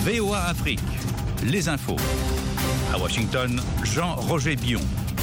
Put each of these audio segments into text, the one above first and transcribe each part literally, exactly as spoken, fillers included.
V O A Afrique, les infos. À Washington, Jean-Roger Bion.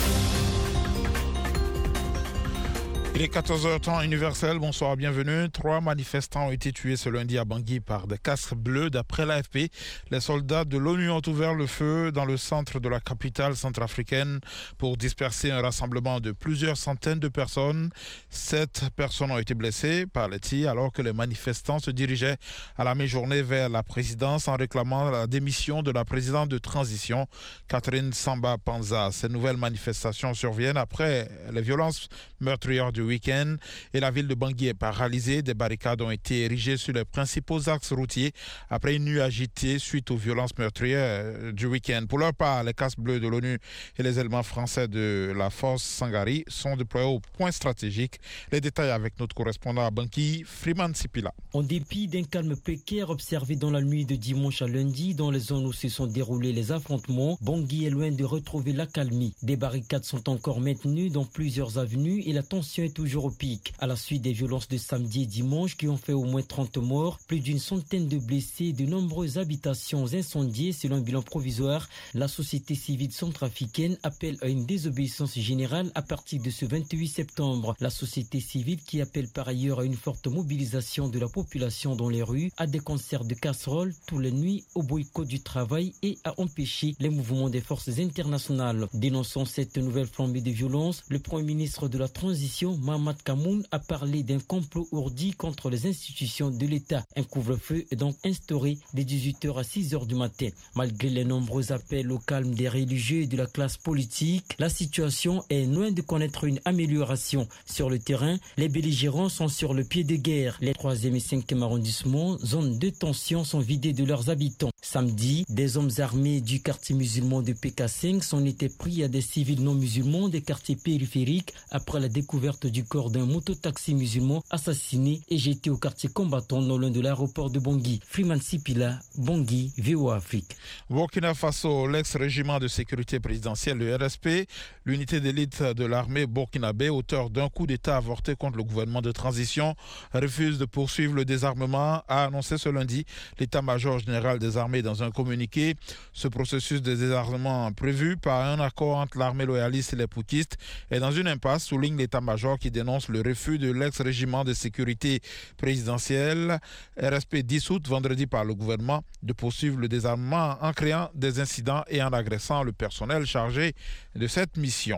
Il est quatorze heures temps universel, bonsoir, bienvenue. Trois manifestants ont été tués ce lundi à Bangui par des casques bleus. D'après l'A F P, les soldats de l'ONU ont ouvert le feu dans le centre de la capitale centrafricaine pour disperser un rassemblement de plusieurs centaines de personnes. Sept personnes ont été blessées par les tirs alors que les manifestants se dirigeaient à la mi-journée vers la présidence en réclamant la démission de la présidente de transition, Catherine Samba Panza. Ces nouvelles manifestations surviennent après les violences meurtrières du week-end et la ville de Bangui est paralysée. Des barricades ont été érigées sur les principaux axes routiers après une nuit agitée suite aux violences meurtrières du week-end. Pour leur part, les casques bleus de l'ONU et les éléments français de la force Sangari sont déployés au point stratégique. Les détails avec notre correspondant à Bangui, Freeman Sipila. En dépit d'un calme précaire observé dans la nuit de dimanche à lundi dans les zones où se sont déroulés les affrontements, Bangui est loin de retrouver l'accalmie. Des barricades sont encore maintenues dans plusieurs avenues et la tension est toujours au pic. À la suite des violences de samedi et dimanche qui ont fait au moins trente morts, plus d'une centaine de blessés et de nombreuses habitations incendiées selon un bilan provisoire, la société civile centrafricaine appelle à une désobéissance générale à partir de ce vingt-huit septembre. La société civile qui appelle par ailleurs à une forte mobilisation de la population dans les rues, à des concerts de casseroles tous les nuits, au boycott du travail et à empêcher les mouvements des forces internationales. Dénonçant cette nouvelle flambée de violence, le Premier ministre de la Transition, Mahamat Kamoun, a parlé d'un complot ourdi contre les institutions de l'État. Un couvre-feu est donc instauré de dix-huit heures à six heures du matin. Malgré les nombreux appels au calme des religieux et de la classe politique, la situation est loin de connaître une amélioration. Sur le terrain, les belligérants sont sur le pied de guerre. Les troisième et cinquième arrondissements, zones de tension, sont vidées de leurs habitants. Samedi, des hommes armés du quartier musulman de P K cinq sont été pris à des civils non musulmans des quartiers périphériques après la découverte du corps d'un mototaxi musulman assassiné et jeté au quartier combattant non loin de l'aéroport de Bangui. Freeman Sipila, Bangui, V O A Afrique. Burkina Faso, l'ex-régiment de sécurité présidentielle, le R S P, l'unité d'élite de l'armée burkinabé, auteur d'un coup d'État avorté contre le gouvernement de transition, refuse de poursuivre le désarmement, a annoncé ce lundi l'état-major général des armées dans un communiqué. Ce processus de désarmement prévu par un accord entre l'armée loyaliste et les poutistes est dans une impasse, souligne l'état-major qui dénonce le refus de l'ex-régiment de sécurité présidentielle, R S P dissoute vendredi par le gouvernement, de poursuivre le désarmement en créant des incidents et en agressant le personnel chargé de cette mission.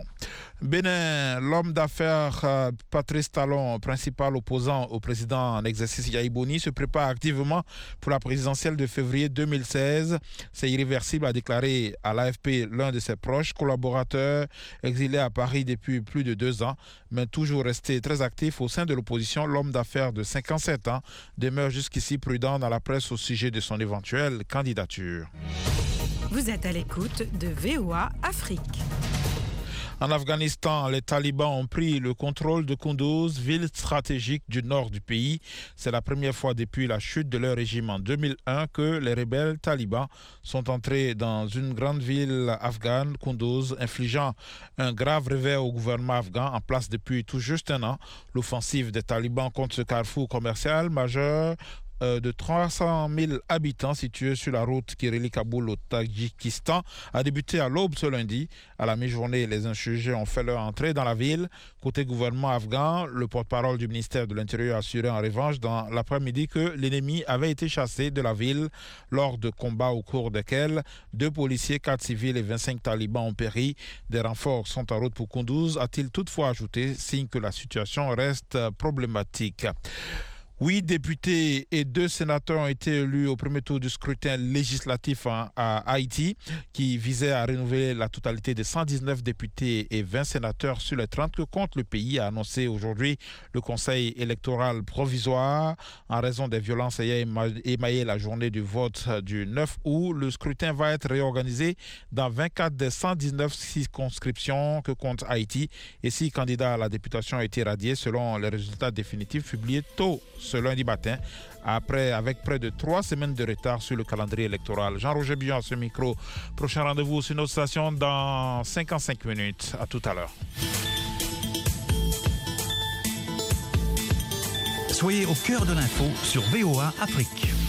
Bénin, l'homme d'affaires euh, Patrice Talon, principal opposant au président en exercice Yahi Boni, se prépare activement pour la présidentielle de février deux mille seize. C'est irréversible, a déclaré à l'A F P l'un de ses proches collaborateurs exilé à Paris depuis plus de deux ans, mais toujours resté très actif au sein de l'opposition. L'homme d'affaires de cinquante-sept ans demeure jusqu'ici prudent dans la presse au sujet de son éventuelle candidature. Vous êtes à l'écoute de V O A Afrique. En Afghanistan, les talibans ont pris le contrôle de Kunduz, ville stratégique du nord du pays. C'est la première fois depuis la chute de leur régime en deux mille un que les rebelles talibans sont entrés dans une grande ville afghane, Kunduz, infligeant un grave revers au gouvernement afghan en place depuis tout juste un an. L'offensive des talibans contre ce carrefour commercial majeur de trois cent mille habitants situés sur la route qui relie Kaboul au Tadjikistan a débuté à l'aube ce lundi. À la mi-journée, les insurgés ont fait leur entrée dans la ville. Côté gouvernement afghan, le porte-parole du ministère de l'Intérieur a assuré en revanche dans l'après-midi que l'ennemi avait été chassé de la ville lors de combats au cours desquels deux policiers, quatre civils et vingt-cinq talibans ont péri. Des renforts sont en route pour Kunduz, a-t-il toutefois ajouté, signe que la situation reste problématique. Huit députés et deux sénateurs ont été élus au premier tour du scrutin législatif à Haïti qui visait à renouveler la totalité des cent dix-neuf députés et vingt sénateurs sur les trente que compte le pays, a annoncé aujourd'hui le Conseil électoral provisoire. En raison des violences ayant émaillé la journée du vote du neuf août, le scrutin va être réorganisé dans vingt-quatre des cent dix-neuf circonscriptions que compte Haïti et six candidats à la députation ont été radiés selon les résultats définitifs publiés tôt ce lundi matin, après, avec près de trois semaines de retard sur le calendrier électoral. Jean-Roger Bion à ce micro. Prochain rendez-vous sur notre station dans cinquante-cinq minutes. À tout à l'heure. Soyez au cœur de l'info sur V O A Afrique.